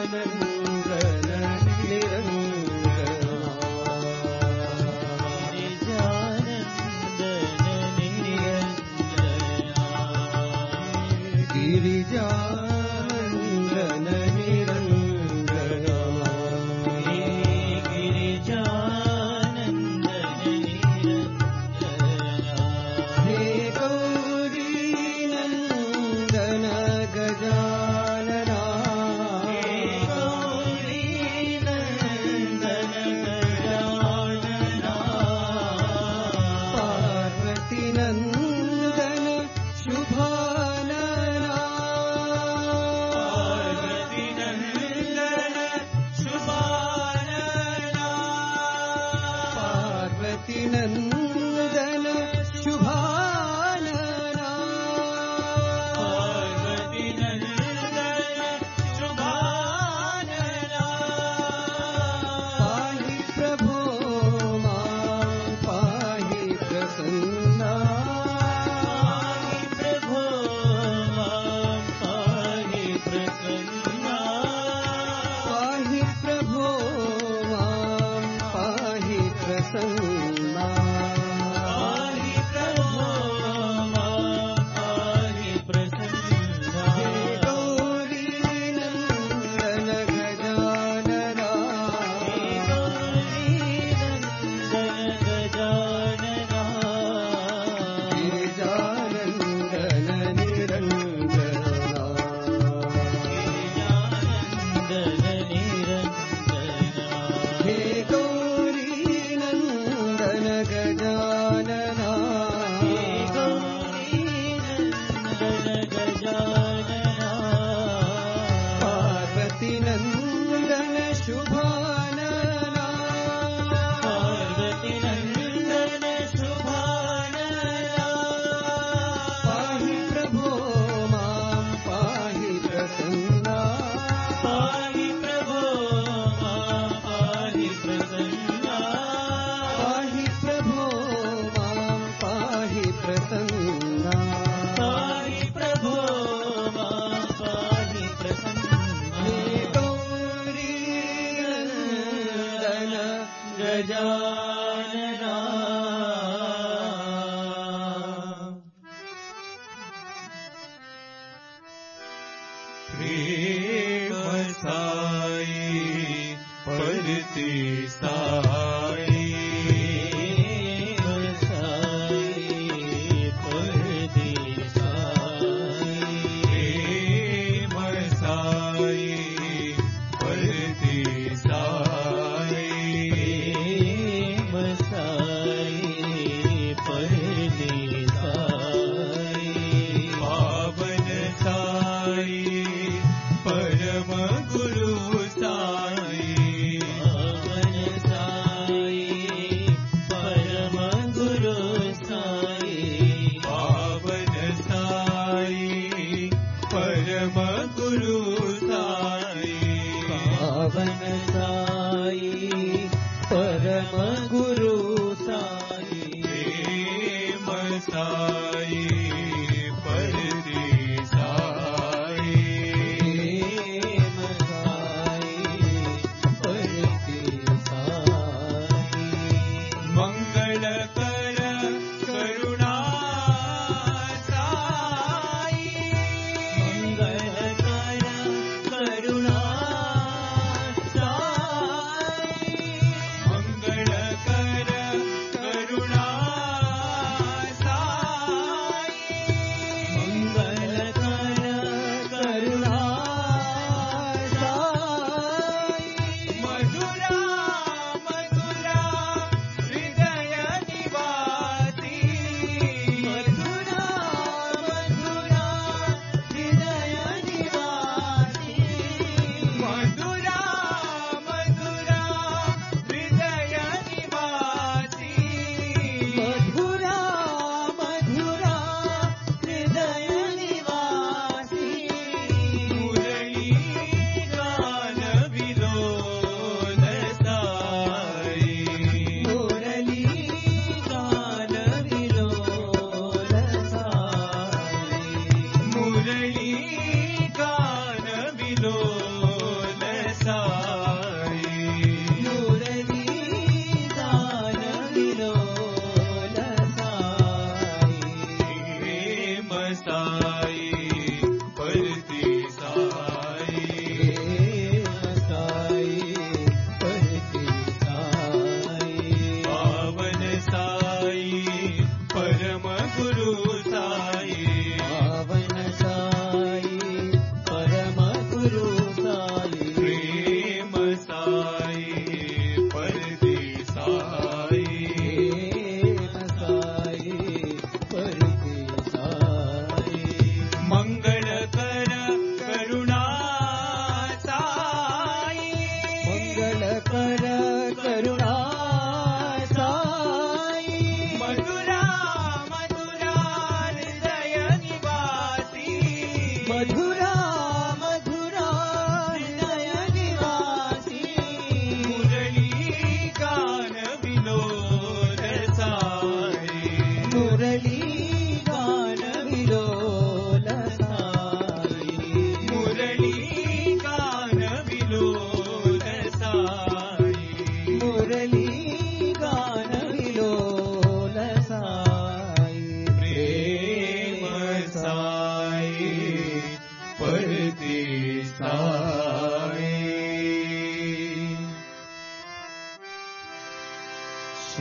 साई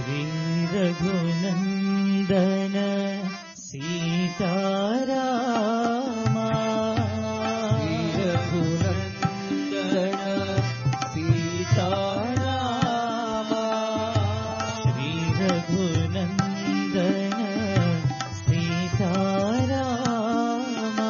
रघुनंदन सीतारामा श्री रघुनंदन सीतारामा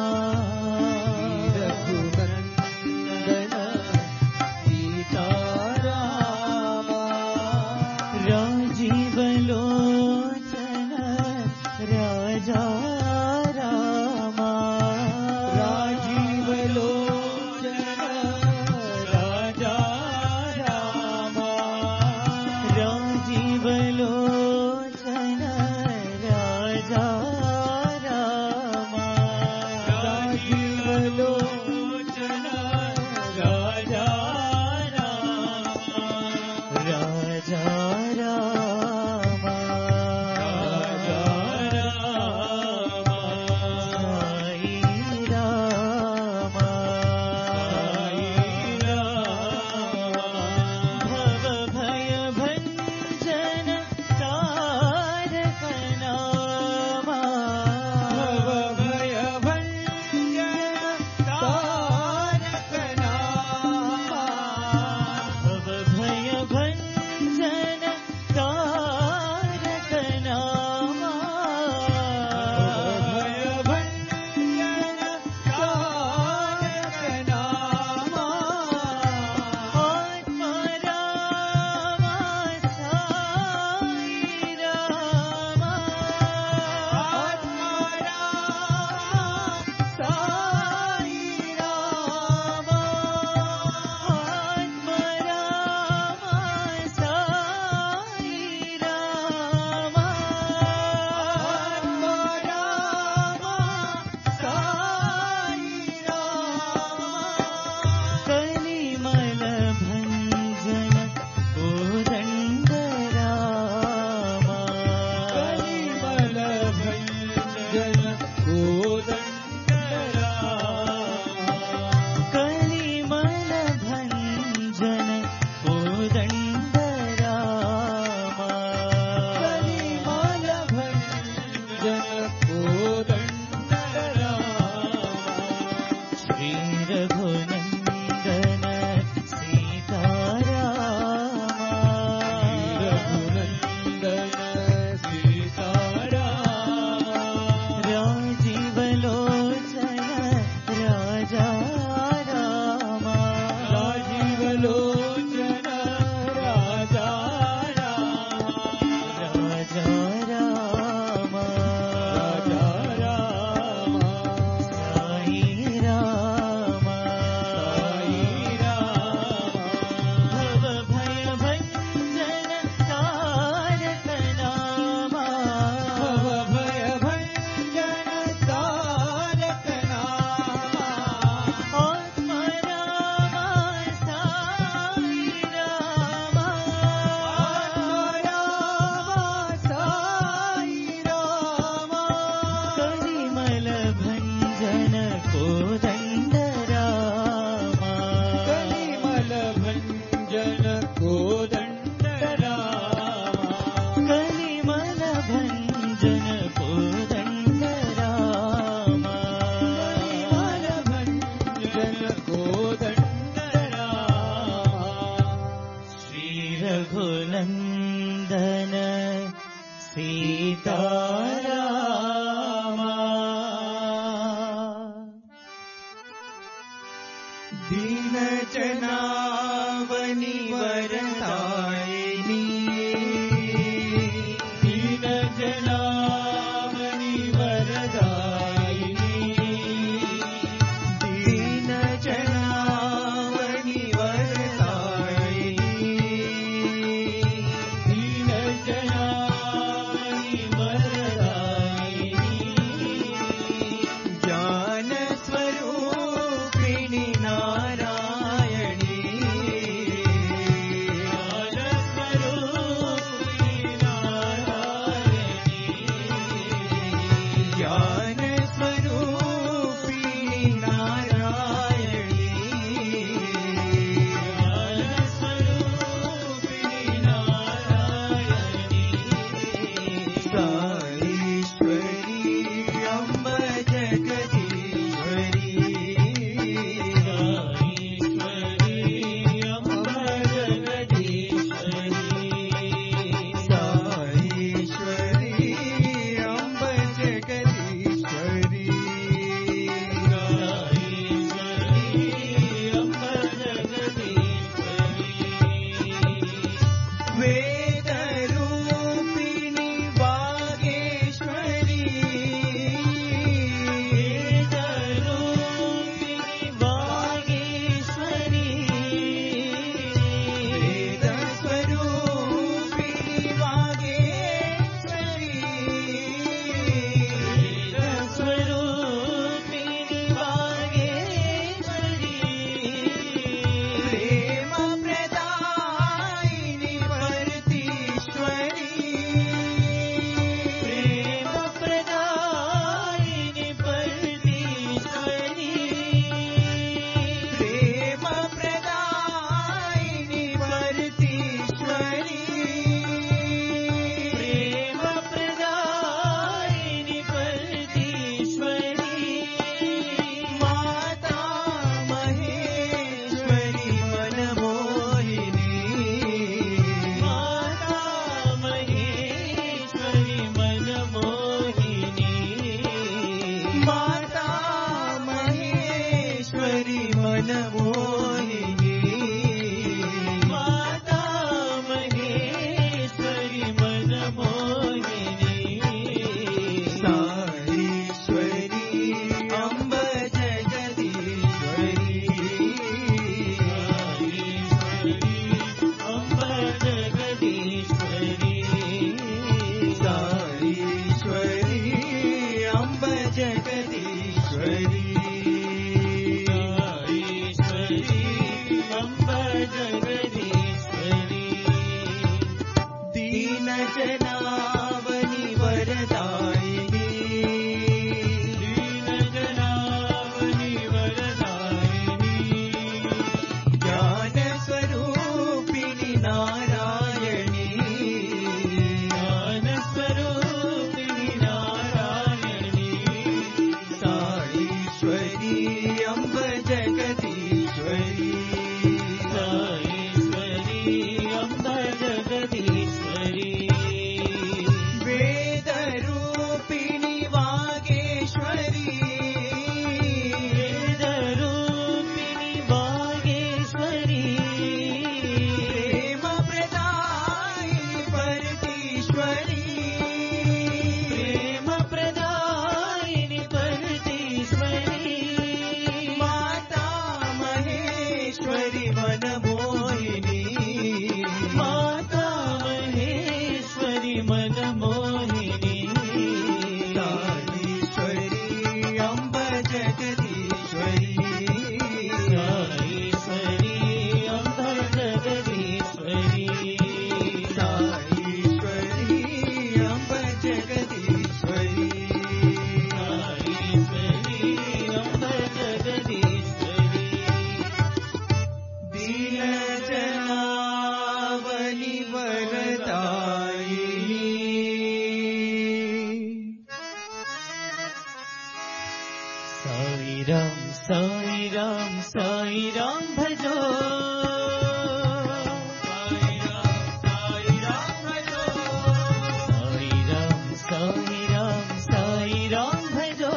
राजीव लोचन राजा रामा राजीव लोचन राजा रामा राजीव लोचन राजा रामा राजीव लोचन राजा रामा राजा रघुनंदन सीतारामा दीन जनावनि वरदायिनी दीन जनावनि वरदायिनी दीन जनावनि वरदायिनी दीन जनावनि वरदायिनी ज्ञान स्वरूपिणी नारायणी जगदीश्वरी दीन जनावनि वरदायिनी दीन जनावनि वरदायिनी ज्ञान स्वरूपिणी नारायणी ज्ञान स्वरूपिणी नारायणी साईश्वरी अम्ब जगदीश्वरी साईश्वरी अम्ब जगदीश्वरी वेद रूपिणी वागेश्वरी वेद रूपिणी वागेश्वरी प्रेम प्रदायिनी परतीश्वरी प्रेम प्रदायिनी परतीश्वरी माता महेश्वरी मनमोहिनी माता महेश्वरी मनमोहिनी साईश्वरी अम्ब जगदीश्वरी साईश्वरी अम्ब जगदीश्वरी साईश्वरी अम्ब जगदीश्वरी साईश्वरी अम्ब जगदीश्वरी दीन जनावनि वरदायिनी साई राम साई राम साई राम भजो साई राम भजो साई राम साई राम साई राम भजो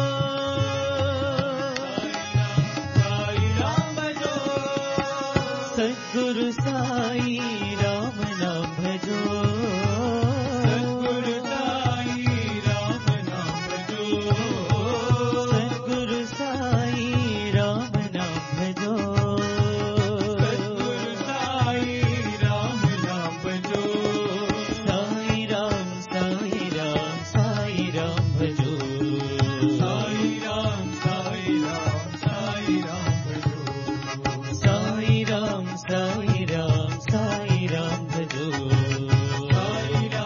साई राम भजो सद्गुरु साई राम नाम भजो सद्गुरु साई राम नाम भजो सद्गुरु साई राम नाम भजो सद्गुरु साई राम नाम भजो साई राम साई राम साई राम भजो साई राम साई राम साई राम भजो साई राम साई राम साई राम भजो साई राम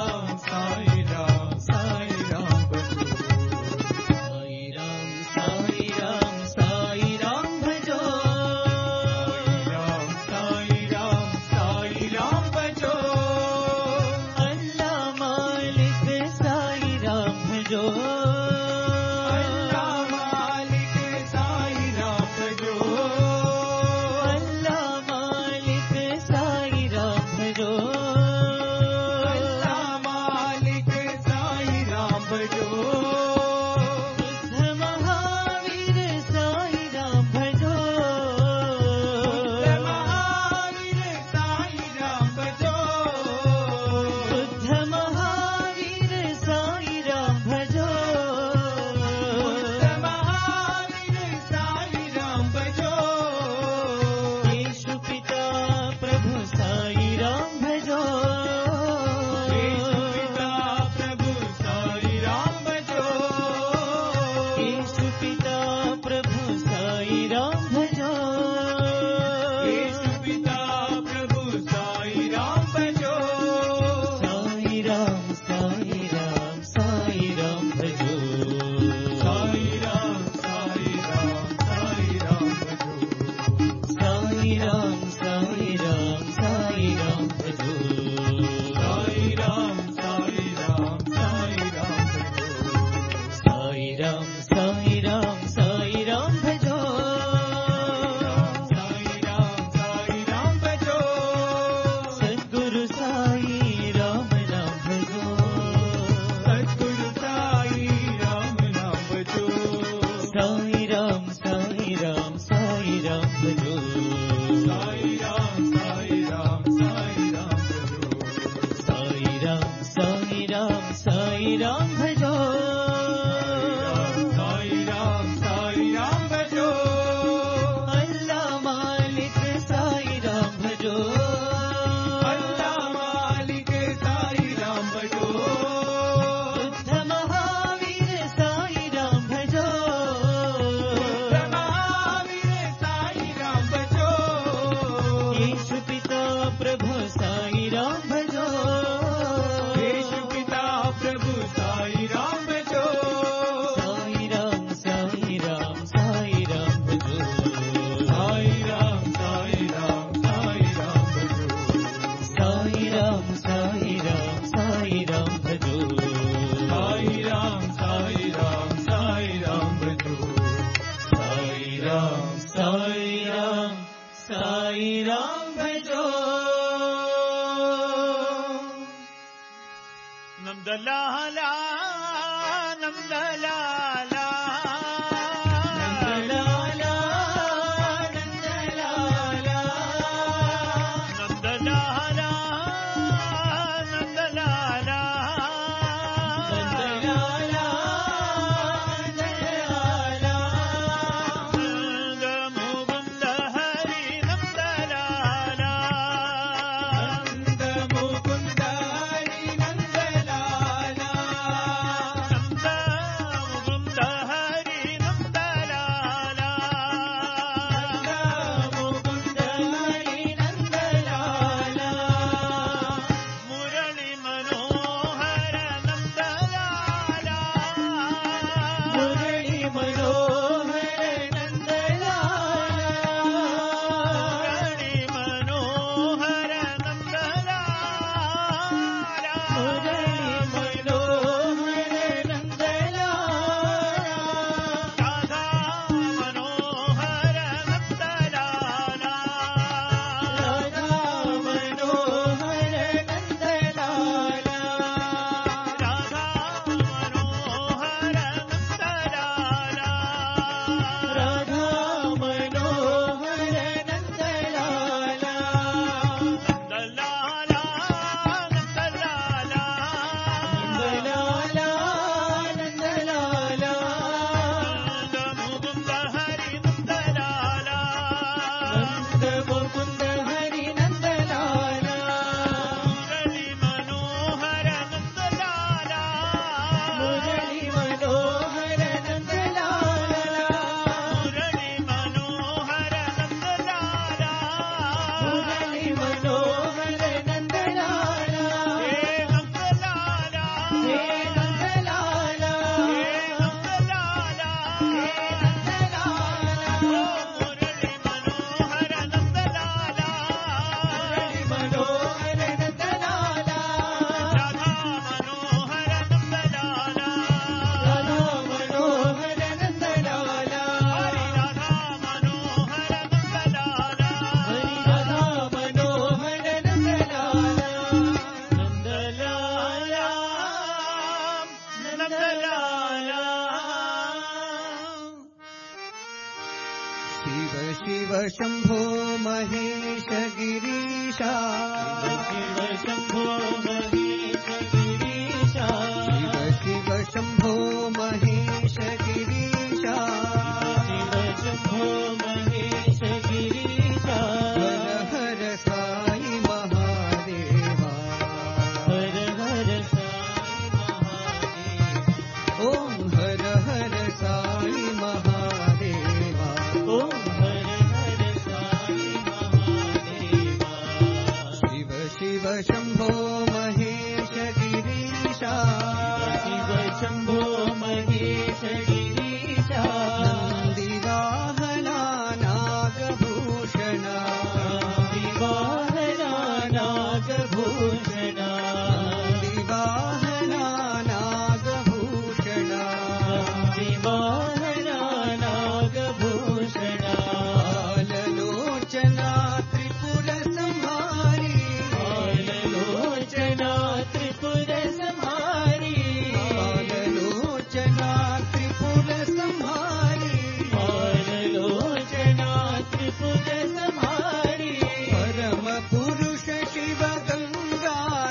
साई राम भजो नंदलाला नंदलाला शंभो महेश गिरीशा शिव शंभो महेश गिरीशा शिव शंभो महेश गिरीशा शिव शंभो महेश गिरीशा हर हर साई महादेवा हर हर साई महादेव ओम हर हर साई महादेवा ओम हर हर साई महादेवा शिव शंभो महेश गिरीशा शिव शंभो महेश गिरीशा नंदिवाहना नागभूषणा दिवाहना नागभूषणा नंदिवाहना नागभूषणा दिवाहना नागभूषणा बाललोचना त्रिपुर संहारी बाललोचना त्रिपुर संहारी बाललोचना त्रिपुर संहारी बाललोचना त्रिपुर संहारी परम पुरुष शिव गंगा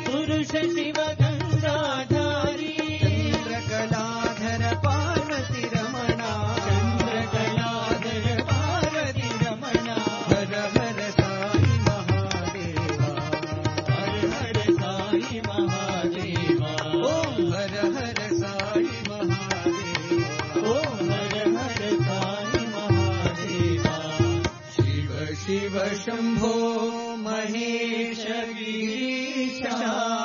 पुरुष शिव गंगाधारी चंद्रकलाधर पार्वती रमणा चंद्रकलाधर पार्वती रमणा हर हर साई महादेवा हर हर साई महादेवा ओम हर हर साई महादेवा ओम हर हर साई महादेवा शिव शिव शंभो महेश गिरीशा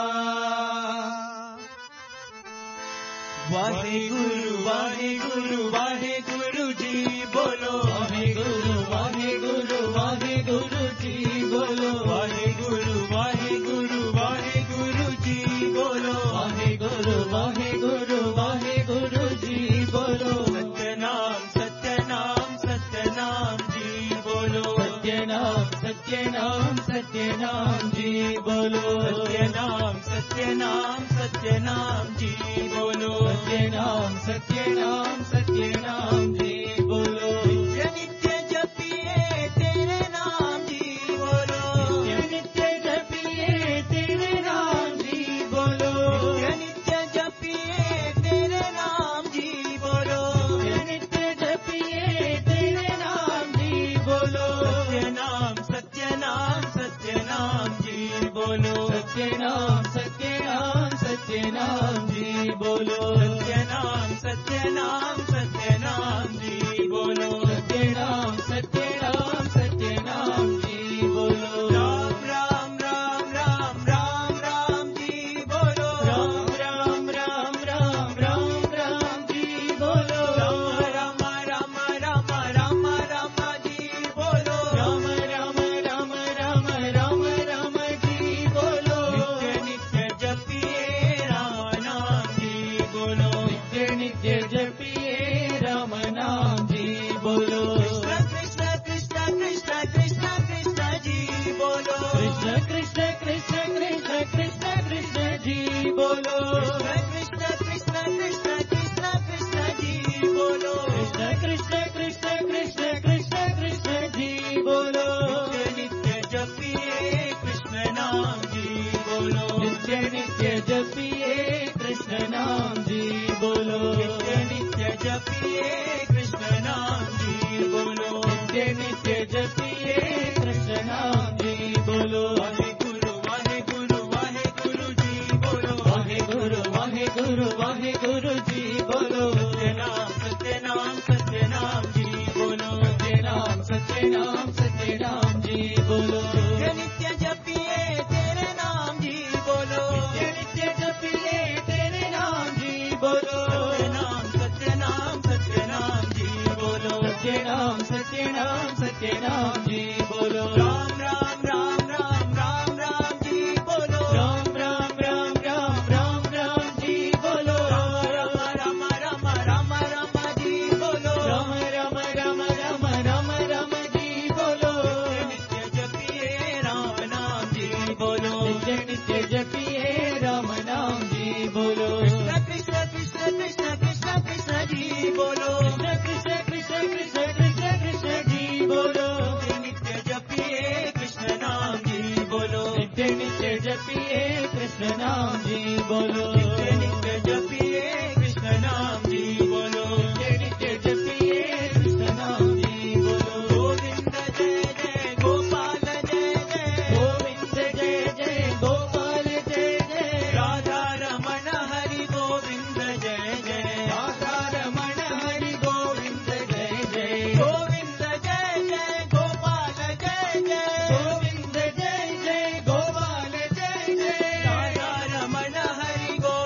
वाहे गुरु वाहे गुरु वाहे गुरु जी बोलो वाहे गुरु वाहे गुरु वाहे गुरु जी बोलो वाहे गुरु वाहे गुरु वाहे गुरु जी बोलो वाहे गुरु वाहे गुरु वाहे गुरु जी बोलो सत्यनाम सत्यनाम सत्यनाम जी बोलो सत्यनाम सत्यनाम सत्यनाम जी बोलो सत्यनाम सत्यनाम सत्यनाम जी बोलो सत्यनाम सत्यनाम सत्यनाम जी बोलो नित्य नित्य जपिए तेरे नाम जी बोलो नित्य नित्य जपिए तेरे नाम जी बोलो नित्य नित्य जपिए तेरे नाम जी बोलो नित्य नित्य जपिए तेरे नाम जी बोलो सत्यनाम सत्यनाम सत्यनाम जी बोलो सत्यनाम सत्यनाम सत्यनाम जी बोलो सत्यनाम सत्यनाम सत्यनाम जी बोलो सत्यनाम सत्यनाम सत्यनाम जी बोलो राम राम राम राम राम राम जी बोलो राम राम राम राम राम राम जी बोलो राम राम राम राम राम जी बोलो राम राम राम राम राम राम जी बोलो नित्य नित्य जपिए राम नाम जी बोलो नित्य नित्य जपिए राम नाम जी बोलो कृष्ण कृष्ण कृष्ण कृष्ण कृष्ण कृष्ण जी बोलो कृष्ण कृष्ण कृष्ण कृष्ण कृष्ण कृष्ण जी बोलो कृष्ण कृष्ण कृष्ण कृष्ण कृष्ण जी बोलो कृष्ण कृष्ण कृष्ण कृष्ण कृष्ण कृष्ण जी बोलो नित्य नित्य जपिए कृष्ण नाम जी बोलो नित्य नित्य जपिए कृष्ण नाम जी बोलो नित्य नित्य जपिए कृष्ण नाम जी बोलो नित्य नित्य जपिए कृष्ण नाम जी बोलो वाहे गुरु वाहे गुरु वाहे गुरु जी बोलो वाहे गुरु वाहे गुरु वाहे गुरु जी बोलो सत्यनाम सत्यनाम सत्यनाम जी बोलो सत्यनाम सत्यनाम सत्यनाम जी बोलो नित्य नित्य जपिए तेरे नाम जी बोलो नित्य नित्य जपिए तेरे नाम जी बोलो सत्यनाम सत्यनाम सत्यनाम जी बोलो सत्यनाम सत्यनाम सत्यनाम जी बोलो राम राम राम राम राम राम जी बोलो राम राम राम राम राम राम जी बोलो राम राम राम राम राम जी बोलो राम राम राम राम राम राम जी बोलो नित्य जपिए राम नाम जी बोलो नित्य नित्य जपिए राम नाम जी बोलो कृष्ण कृष्ण कृष्ण कृष्ण कृष्ण कृष्ण जी बोलो कृष्ण कृष्ण कृष्ण कृष्ण कृष्ण जी बोलो नित्य जपिए कृष्ण नाम जी बोलो नित्य नित्य जपिए कृष्ण नाम जी बोलो नित्य नित्य जपिए कृष्ण नाम जी बोलो नित्य नित्य जपिए कृष्ण नाम जी बोलो गोविंद जय जय गोपाल जय जय गोविंद जय जय गोपाल जय जय राधा रमण हरि गोविंद जय जय राधा रमण हरि गोविंद जय जय गोविंद जय जय गोपाल जय जय गोविंद जय जय गोपाल जय जय राधा रमण हरि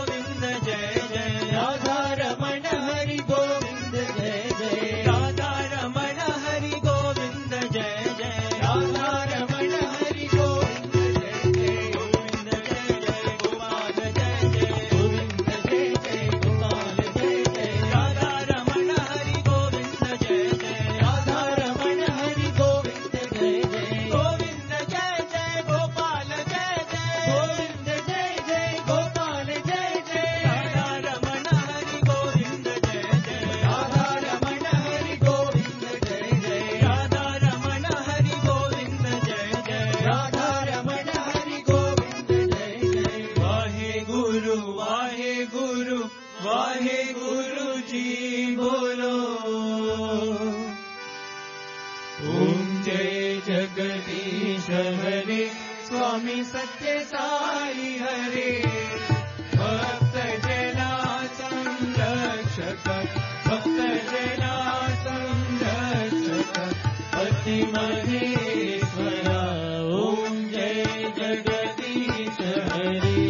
जय साई हरे भक्त जना संरक्षक भक्त जना संरक्षक पति महेश्वरा ओम जय जगदीश हरे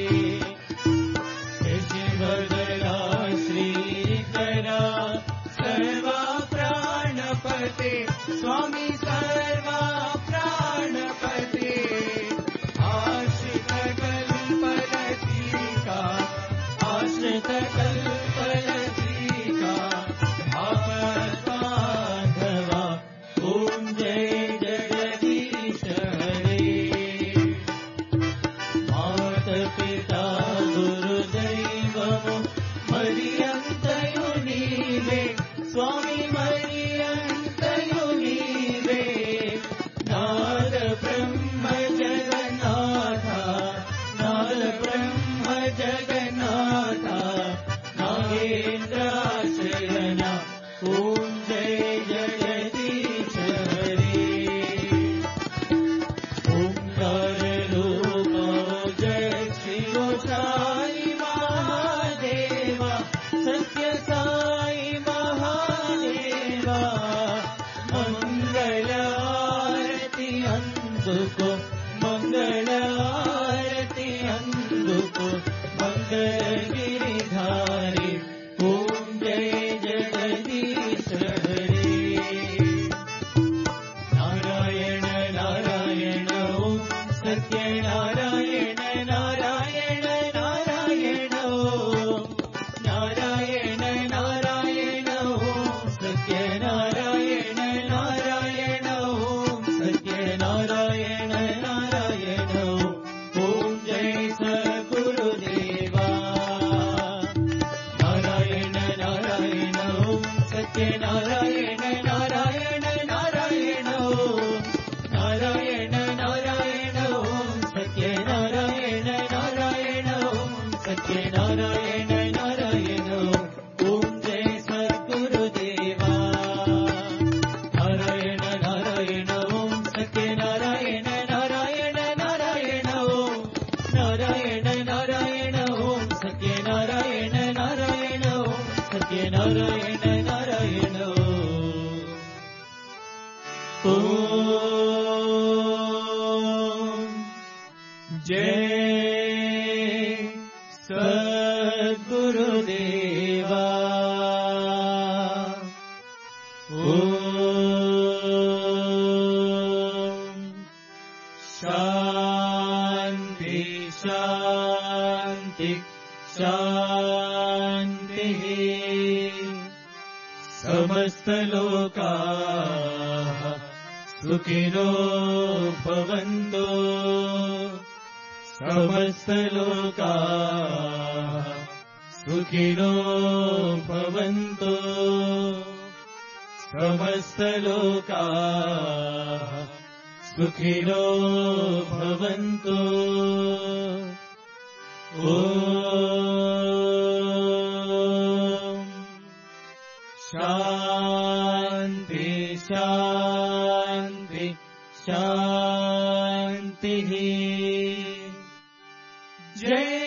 शिवगरा श्रीकरा सर्वा प्राणपते स्वामी सर्वा प्राणपते आश्रित कल्पलतिका आश्रित कल्पलतिका आपद्बांधवा ओम जय जगदीश हरे मात पिता गुरुदैवमो मरियंतयु नीवे स्वामी मरियंतयु नीवे नाद ब्रह्म जगन्नाथा नाद ब्रह्म जगन्नाथा नागेन्द्राशयना ओम जय जगदीश हरे ओंकार रूपो जय शिव साई महादेवा सत्य साई महादेवा मंगल आरती अंदुको मंगल आरती अंदुको मंगल गिरिधारी ओम जय जगदीश हरे नारायण नारायण ओम सत्य नारायण नारायण नारायण ओम नारायण नारायण ओम सत्य नारायण नारायण ओम सत्य नारायण नारायण ओम जय सद्गुरुदेवा नारायण नारायण ओम सत्य नारायण नारायण नारायण ओम नारायण नारायण ओम सत्य नारायण नारायण ओम सत्य नारायण नारायण ओम जय सद्गुरुदेवा नारायण नारायण ओम सत्य नारायण नारायण नारायण ओम नारायण नारायण ओम सत्य नारायण नारायण ओम सत्य नारायण नारायण ओम जय सद्गुरुदेवा ओम शांति शांति शांति समस्त लोकाः सुखिनो भवन्तु समस्त लोकाः सुखिनो भवन्तु समस्त लोकाः सुखिनो भवन्तु ओम शांति शांति शांति जय